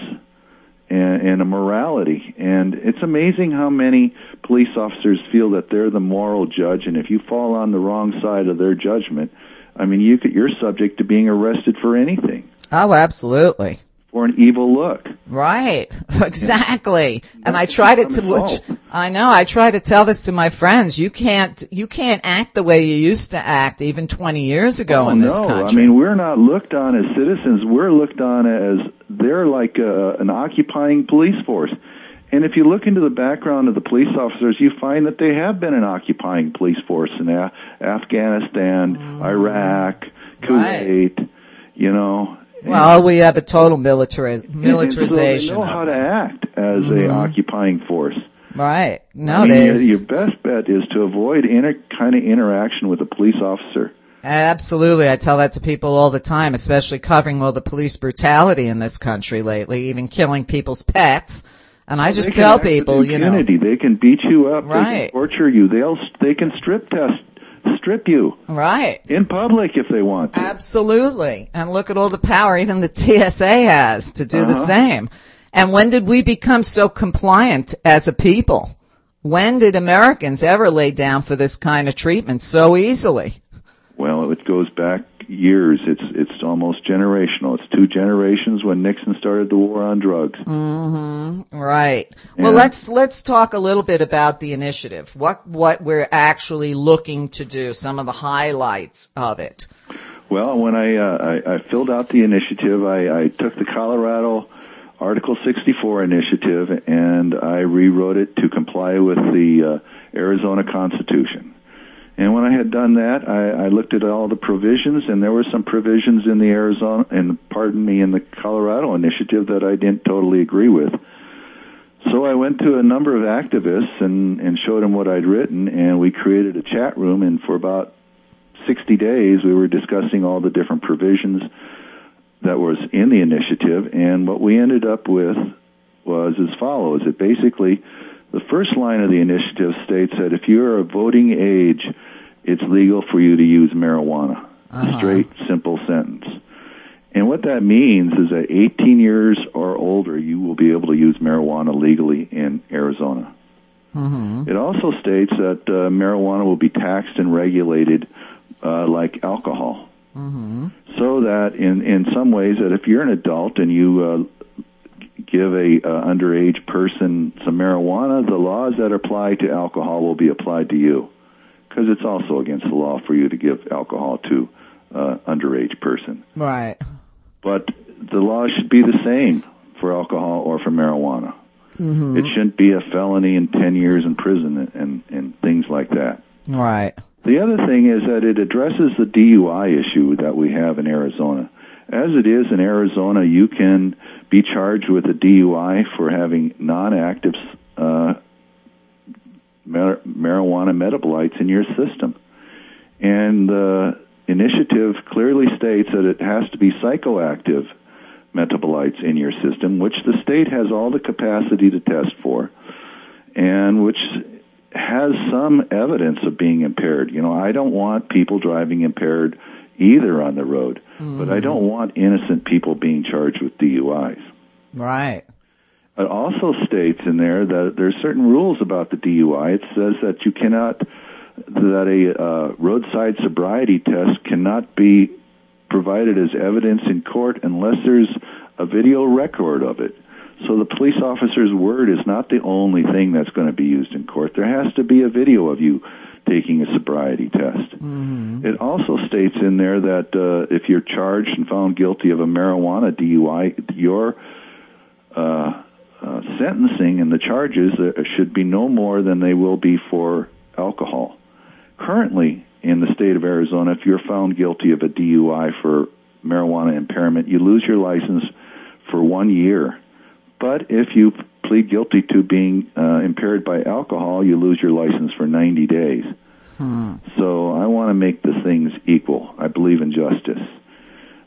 and, and a morality. And it's amazing how many police officers feel that they're the moral judge, and if you fall on the wrong side of their judgment, I mean, you could, you're subject to being arrested for anything. Oh, absolutely. For an evil look. Right. Exactly. And I try to, to which, I know, I try to tell this to my friends. You can't, you can't act the way you used to act even twenty years ago oh, in this no. country. I mean, we're not looked on as citizens. We're looked on as, they're like a, an occupying police force. And if you look into the background of the police officers, you find that they have been an occupying police force in Af- Afghanistan, mm. Iraq, Kuwait, right. you know. Well, we have a total militariz- militarization. And so they know how to act as mm-hmm. a occupying force. Right. No, I mean, they. Your, your best bet is to avoid any kind of interaction with a police officer. Absolutely. I tell that to people all the time, especially covering all the police brutality in this country lately, even killing people's pets. And I just tell people, you know. They can beat you up. Right. They can torture you. They'll, they can strip test. Strip you. Right. In public if they want to. Absolutely. And look at all the power even the T S A has to do uh-huh. the same. And when did we become so compliant as a people? When did Americans ever lay down for this kind of treatment so easily? Well, it goes back years. It's it's almost generational. It's two generations when Nixon started the war on drugs. Mm-hmm. Right. And well, let's let's talk a little bit about the initiative. What what we're actually looking to do. Some of the highlights of it. Well, when I uh, I, I filled out the initiative, I, I took the Colorado Article sixty-four initiative and I rewrote it to comply with the uh, Arizona Constitution. And when I had done that, I, I looked at all the provisions, and there were some provisions in the Arizona, and pardon me, in the Colorado initiative that I didn't totally agree with. So I went to a number of activists and, and showed them what I'd written, and we created a chat room, and for about sixty days we were discussing all the different provisions that was in the initiative, and what we ended up with was as follows. It basically, the first line of the initiative states that if you're a voting age, it's legal for you to use marijuana. Uh-huh. Straight, simple sentence. And what that means is that eighteen years or older, you will be able to use marijuana legally in Arizona. Mm-hmm. It also states that uh, marijuana will be taxed and regulated uh, like alcohol. Mm-hmm. So that in, in some ways, that if you're an adult and you uh, give a uh, underage person some marijuana, the laws that apply to alcohol will be applied to you. Because it's also against the law for you to give alcohol to uh, underage person. Right. But the law should be the same for alcohol or for marijuana. Mm-hmm. It shouldn't be a felony and ten years in prison and, and things like that. Right. The other thing is that it addresses the D U I issue that we have in Arizona. As it is in Arizona, you can be charged with a D U I for having non-active uh, mar- marijuana metabolites in your system. And the initiative clearly states that it has to be psychoactive metabolites in your system, which the state has all the capacity to test for, and which has some evidence of being impaired. You know, I don't want people driving impaired either on the road, mm-hmm. but I don't want innocent people being charged with D U Is. Right. It also states in there that there's certain rules about the D U I. It says that you cannot, that a uh, roadside sobriety test cannot be provided as evidence in court unless there's a video record of it. So the police officer's word is not the only thing that's going to be used in court. There has to be a video of you taking a sobriety test. Mm-hmm. It also states in there that uh, if you're charged and found guilty of a marijuana D U I, your uh, uh, sentencing and the charges uh, should be no more than they will be for alcohol. Currently, in the state of Arizona, if you're found guilty of a D U I for marijuana impairment, you lose your license for one year. But if you plead guilty to being uh, impaired by alcohol, you lose your license for ninety days. Hmm. So I want to make the things equal. I believe in justice.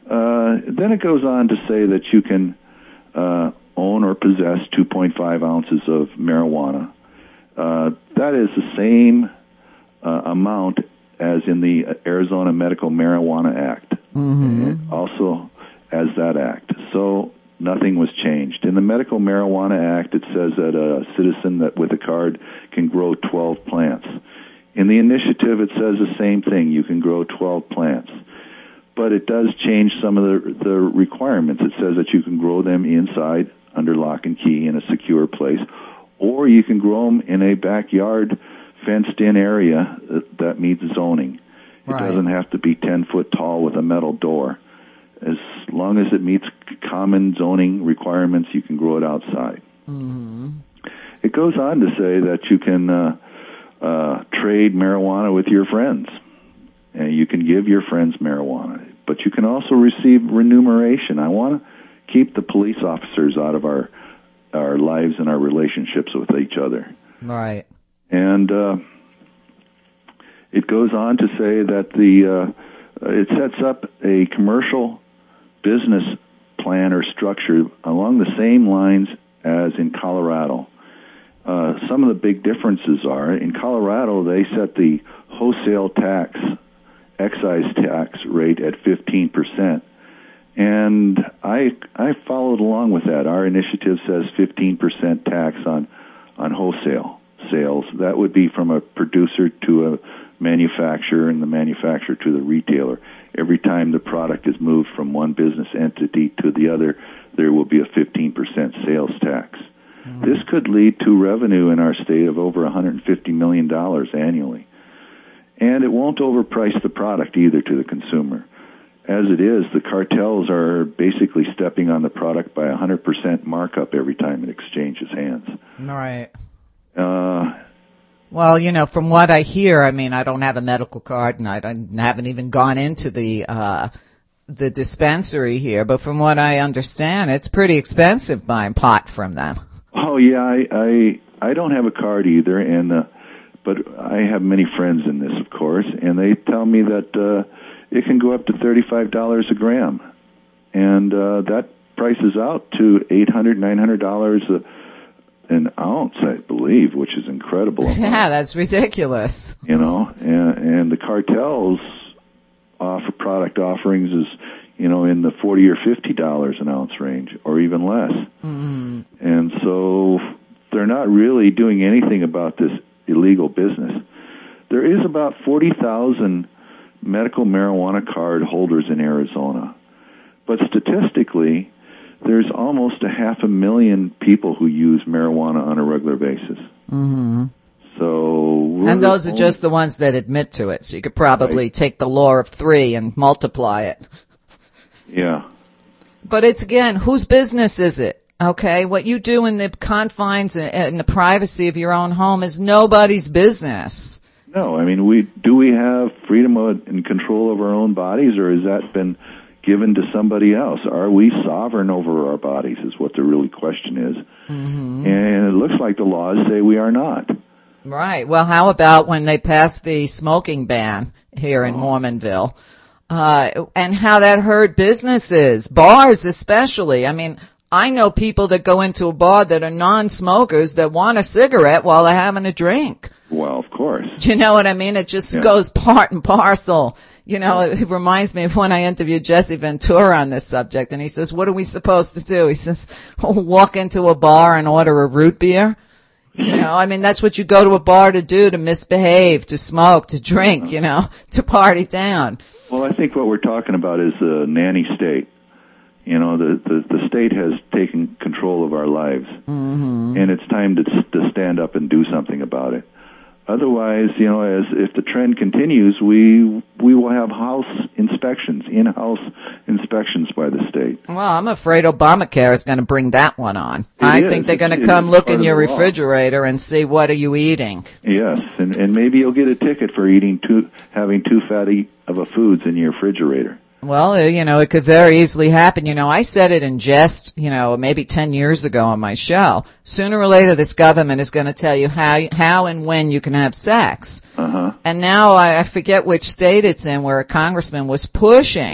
Uh, then it goes on to say that you can uh, own or possess two point five ounces of marijuana. Uh, that is the same uh, amount as in the Arizona Medical Marijuana Act, Mm-hmm. also as that act. So nothing was changed. In the Medical Marijuana Act, it says that a citizen that with a card can grow twelve plants. In the initiative, it says the same thing. You can grow twelve plants. But it does change some of the, the requirements. It says that you can grow them inside under lock and key in a secure place, or you can grow them in a backyard fenced-in area that, that meets zoning. It Right. doesn't have to be ten foot tall with a metal door. As long as it meets common zoning requirements, you can grow it outside. Mm-hmm. It goes on to say that you can uh, uh, trade marijuana with your friends. And you can give your friends marijuana, but you can also receive remuneration. I want to keep the police officers out of our our lives and our relationships with each other. Right. And uh, it goes on to say that the uh, it sets up a commercial business plan or structure along the same lines as in Colorado. Uh, some of the big differences are, in Colorado, they set the wholesale tax, excise tax rate at fifteen percent. And I I followed along with that. Our initiative says fifteen percent tax on, on wholesale sales. That would be from a producer to a manufacturer and the manufacturer to the retailer. Every time the product is moved from one business entity to the other, there will be a fifteen percent sales tax. Mm-hmm. This could lead to revenue in our state of over one hundred fifty million dollars annually. And it won't overprice the product either to the consumer. As it is, the cartels are basically stepping on the product by one hundred percent markup every time it exchanges hands. Right. Uh, Well, you know, from what I hear, I mean, I don't have a medical card, and I don't, haven't even gone into the uh the dispensary here. But from what I understand, it's pretty expensive buying pot from them. oh yeah, I I, I don't have a card either, and uh, but I have many friends in this, of course, and they tell me that uh, it can go up to thirty-five dollars a gram, and uh, that prices out to eight hundred, nine hundred dollars a an ounce, I believe, which is incredible. Yeah, that's ridiculous. You know, and, and the cartels offer product offerings is, you know, in the forty or fifty dollars an ounce range, or even less. Mm-hmm. And so they're not really doing anything about this illegal business. There is about forty thousand medical marijuana card holders in Arizona, but statistically, there's almost a half a million people who use marijuana on a regular basis. Mm-hmm. So, and those are just the ones that admit to it. So you could probably right. take the law of three and multiply it. Yeah. But it's, again, whose business is it? Okay, what you do in the confines and the privacy of your own home is nobody's business. No, I mean, we do we have freedom and control of our own bodies, or has that been given to somebody else? Are we sovereign over our bodies is what the really question is. Mm-hmm. And it looks like the laws say we are not. Right. Well, how about when they passed the smoking ban here in oh. Mormonville? Uh, and how that hurt businesses, bars especially. I mean, I know people that go into a bar that are non-smokers that want a cigarette while they're having a drink. Well, of course. Do you know what I mean? It just yeah. goes part and parcel. You know, it reminds me of when I interviewed Jesse Ventura on this subject, and he says, what are we supposed to do? He says, walk into a bar and order a root beer. You know, I mean, that's what you go to a bar to do, to misbehave, to smoke, to drink, you know, to party down. Well, I think what we're talking about is the nanny state. You know, the, the, the state has taken control of our lives, mm-hmm. and it's time to, to stand up and do something about it. Otherwise, you know, as if the trend continues, we we will have house inspections, in-house inspections by the state. Well, I'm afraid Obamacare is going to bring that one on. It I is. think they're going it, to come look in your law. refrigerator and see what are you eating. Yes, and, and maybe you'll get a ticket for eating too, having too fatty of a foods in your refrigerator. Well, you know, it could very easily happen. You know, I said it in jest, you know, maybe ten years ago on my show. Sooner or later, this government is going to tell you how, how and when you can have sex. Uh-huh. And now I, I forget which state it's in where a congressman was pushing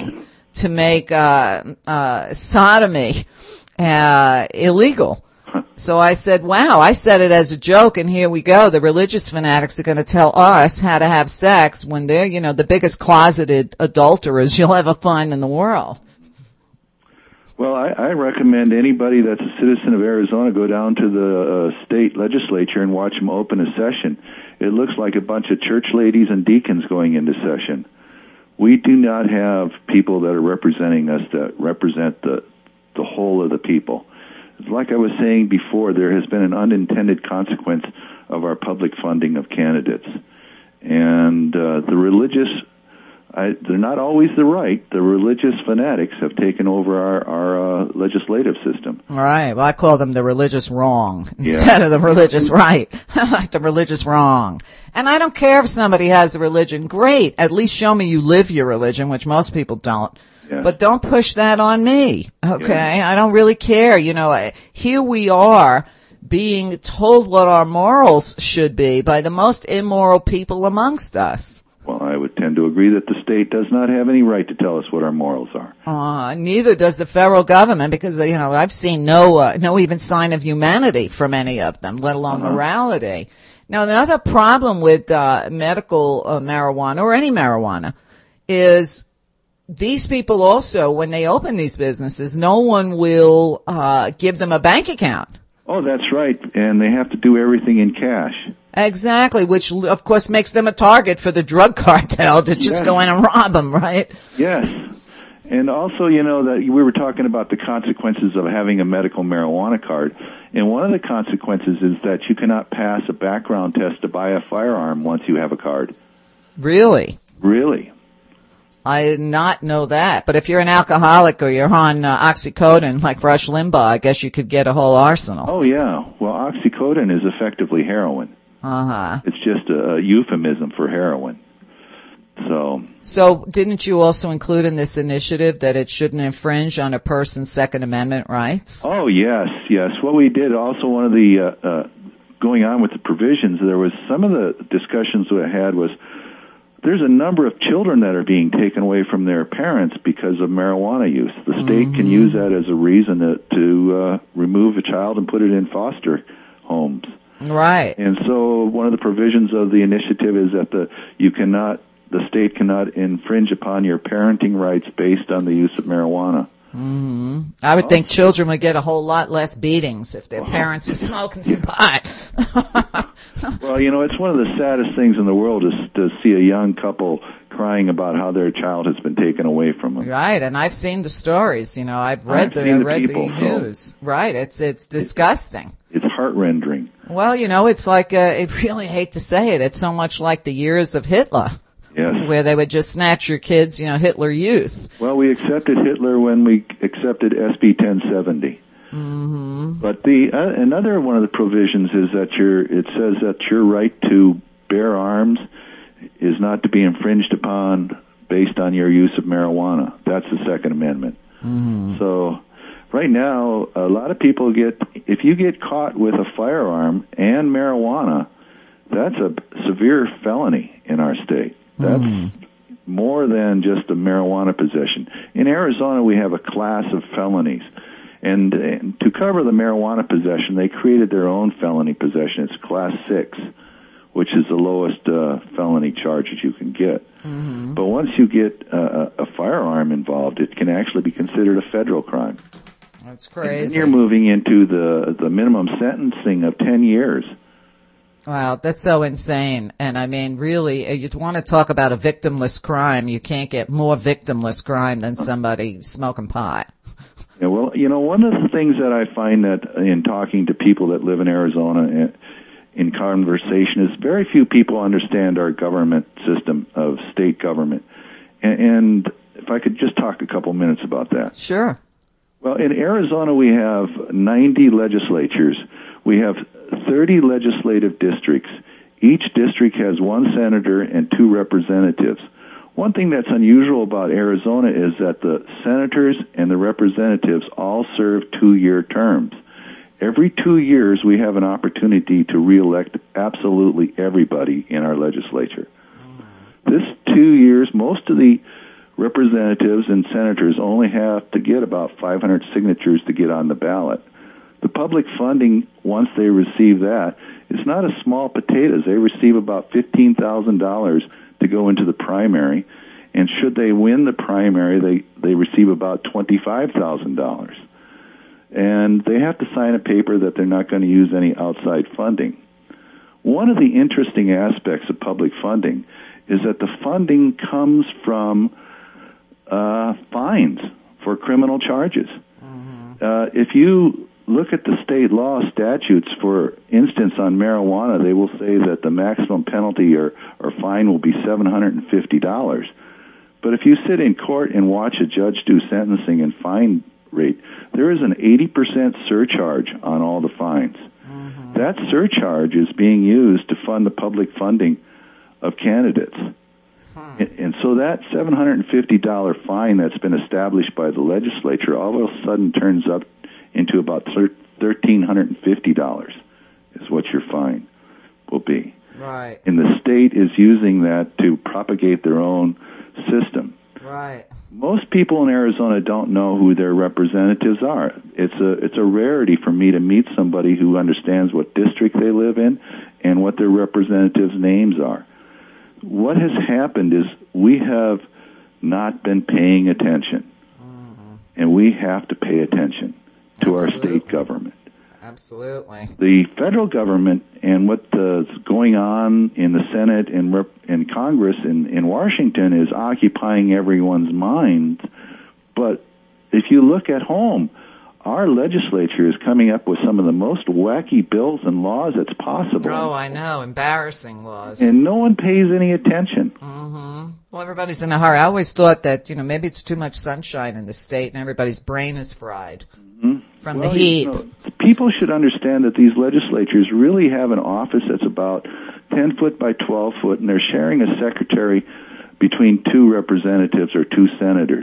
to make uh, uh, sodomy uh, illegal. So I said, wow, I said it as a joke, and here we go. The religious fanatics are going to tell us how to have sex when they're, you know, the biggest closeted adulterers you'll ever find in the world. Well, I, I recommend anybody that's a citizen of Arizona go down to the uh, state legislature and watch them open a session. It looks like a bunch of church ladies and deacons going into session. We do not have people that are representing us that represent the the whole of the people. Like I was saying before, there has been an unintended consequence of our public funding of candidates. And uh, the religious, I, they're not always the right, the religious fanatics have taken over our, our uh, legislative system. All right. Well, I call them the religious wrong instead yeah. of the religious right. I like the religious wrong. And I don't care if somebody has a religion. Great. At least show me you live your religion, which most people don't. Yeah. But don't push that on me, okay? Yeah. I don't really care. You know, here we are being told what our morals should be by the most immoral people amongst us. Well, I would tend to agree that the state does not have any right to tell us what our morals are. Uh, neither does the federal government, because, you know, I've seen no, uh, no even sign of humanity from any of them, let alone uh-huh. morality. Now, another problem with uh, medical uh, marijuana, or any marijuana, is these people also, when they open these businesses, no one will uh give them a bank account. Oh, that's right. And they have to do everything in cash. Exactly, which, of course, makes them a target for the drug cartel to just yes. go in and rob them, right? Yes. And also, you know, that we were talking about the consequences of having a medical marijuana card. And one of the consequences is that you cannot pass a background test to buy a firearm once you have a card. Really? Really. I did not know that. But if you're an alcoholic or you're on uh, oxycodone like Rush Limbaugh, I guess you could get a whole arsenal. Oh, yeah. Well, oxycodone is effectively heroin. Uh-huh. It's just a, a euphemism for heroin. So, so didn't you also include in this initiative that it shouldn't infringe on a person's Second Amendment rights? Oh, yes, yes. What we did, also one of the, uh, uh, going on with the provisions, there was some of the discussions we had was, there's a number of children that are being taken away from their parents because of marijuana use. The state mm-hmm. can use that as a reason to, to uh, remove a child and put it in foster homes. Right. And so one of the provisions of the initiative is that the you cannot, the state cannot infringe upon your parenting rights based on the use of marijuana. Mm-hmm. I would oh. think children would get a whole lot less beatings if their parents were smoking some pot. Well, you know, it's one of the saddest things in the world is to see a young couple crying about how their child has been taken away from them. Right, and I've seen the stories. You know, I've read I've the, the read people, the news. So right, it's it's disgusting. It's, it's heart-rending. Well, you know, it's like uh, I really hate to say it. It's so much like the years of Hitler. Yes. Where they would just snatch your kids, you know, Hitler Youth. Well, we accepted Hitler when we accepted S B ten seventy. Mm-hmm. But the uh, another one of the provisions is that your it says that your right to bear arms is not to be infringed upon based on your use of marijuana. That's the Second Amendment. Mm-hmm. So right now, a lot of people get, if you get caught with a firearm and marijuana, that's a severe felony in our state. That's mm. more than just a marijuana possession. In Arizona, we have a class of felonies. And, and to cover the marijuana possession, they created their own felony possession. It's class six, which is the lowest uh, felony charge that you can get. Mm-hmm. But once you get uh, a firearm involved, it can actually be considered a federal crime. That's crazy. And then you're moving into the, the minimum sentencing of ten years. Wow, that's so insane. And I mean, really, you'd want to talk about a victimless crime. You can't get more victimless crime than somebody smoking pot. Yeah, well, you know, one of the things that I find that in talking to people that live in Arizona in conversation is very few people understand our government system of state government. And if I could just talk a couple minutes about that. Sure. Well, in Arizona, we have ninety legislatures. We have thirty legislative districts. Each district has one senator and two representatives. One thing that's unusual about Arizona is that the senators and the representatives all serve two-year terms. Every two years, we have an opportunity to reelect absolutely everybody in our legislature. This two years, most of the representatives and senators only have to get about five hundred signatures to get on the ballot. The public funding, once they receive that, is not a small potatoes. They receive about fifteen thousand dollars to go into the primary, and should they win the primary, they, they receive about twenty-five thousand dollars. And they have to sign a paper that they're not going to use any outside funding. One of the interesting aspects of public funding is that the funding comes from uh, fines for criminal charges. Mm-hmm. Uh, if you look at the state law statutes, for instance, on marijuana, they will say that the maximum penalty or, or fine will be seven hundred fifty dollars. But if you sit in court and watch a judge do sentencing and fine rate, there is an eighty percent surcharge on all the fines. Mm-hmm. That surcharge is being used to fund the public funding of candidates. Hmm. And, and so that seven hundred fifty dollars fine that's been established by the legislature all of a sudden turns up into about one thousand three hundred fifty dollars is what your fine will be. Right. And the state is using that to propagate their own system. Right. Most people in Arizona don't know who their representatives are. It's a it's a rarity for me to meet somebody who understands what district they live in and what their representatives' names are. What has happened is we have not been paying attention, mm-hmm. and we have to pay attention to Absolutely. Our state government. Absolutely. The federal government and what's going on in the Senate and rep- and Congress in, in Washington is occupying everyone's minds. But if you look at home, our legislature is coming up with some of the most wacky bills and laws that's possible. Oh, I know. Embarrassing laws. And no one pays any attention. Mm-hmm. Well, everybody's in a hurry. I always thought that, you know, maybe it's too much sunshine in the state and everybody's brain is fried. Mm-hmm. From well, the heat. You know, people should understand that these legislatures really have an office that's about ten foot by twelve foot, and they're sharing a secretary between two representatives or two senators.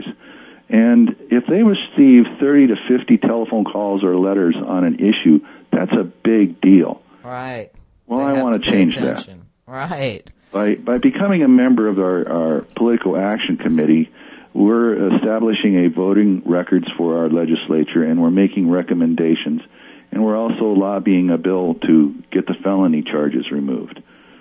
And if they receive thirty to fifty telephone calls or letters on an issue, that's a big deal. Right. Well, they I want to change attention. that. Right. By, by becoming a member of our, our Political Action Committee, we're establishing a voting records for our legislature, and we're making recommendations. And we're also lobbying a bill to get the felony charges removed.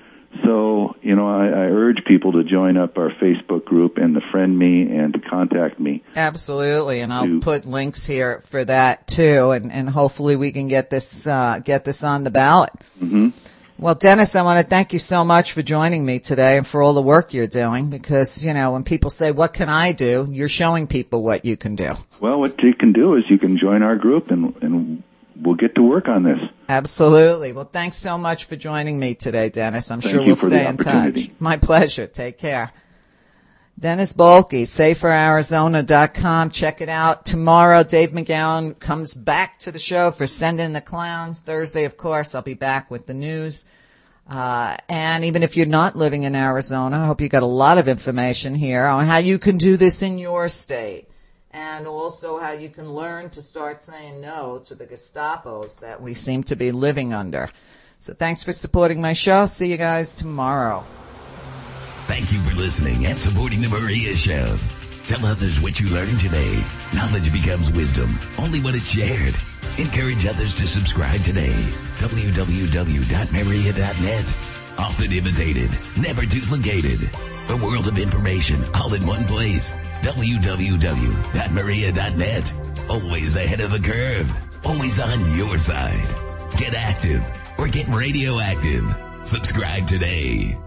So, you know, I, I urge people to join up our Facebook group and to friend me and to contact me. Absolutely, and I'll to, put links here for that too, and, and hopefully we can get this uh, get this on the ballot. Mm-hmm. Well, Dennis, I want to thank you so much for joining me today and for all the work you're doing, because, you know, when people say, what can I do, you're showing people what you can do. Well, what you can do is you can join our group, and, and we'll get to work on this. Absolutely. Well, thanks so much for joining me today, Dennis. I'm thank sure we'll stay in touch. My pleasure. Take care. Dennis Bohlke, safer arizona dot com. Check it out. Tomorrow, Dave McGowan comes back to the show for Send in the Clowns. Thursday, of course, I'll be back with the news. Uh, and even if you're not living in Arizona, I hope you got a lot of information here on how you can do this in your state. And also how you can learn to start saying no to the Gestapos that we seem to be living under. So thanks for supporting my show. See you guys tomorrow. Thank you for listening and supporting The Maria Show. Tell others what you learned today. Knowledge becomes wisdom only when it's shared. Encourage others to subscribe today. w w w dot maria dot net. Often imitated, never duplicated. A world of information all in one place. w w w dot maria dot net. Always ahead of the curve. Always on your side. Get active or get radioactive. Subscribe today.